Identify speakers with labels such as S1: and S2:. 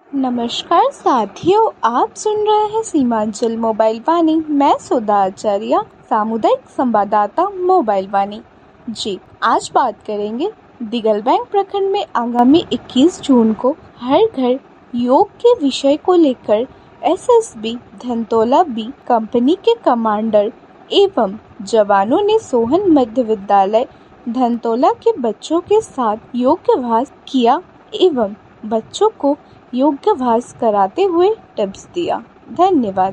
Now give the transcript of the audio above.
S1: नमस्कार साथियों, आप सुन रहे हैं सीमांचल मोबाइल वाणी। मैं सुधा आचार्य, सामुदायिक संवाददाता मोबाइल वाणी। जी, आज बात करेंगे दिगलबैंक प्रखंड में आगामी 21 जून को हर घर योग के विषय को लेकर एसएसबी धनतोला बी कंपनी के कमांडर एवं जवानों ने सोहन मध्य विद्यालय धनतोला के बच्चों के साथ योगाभ्यास किया एवं बच्चों को योगाभ्यास कराते हुए टिप्स दिया। धन्यवाद।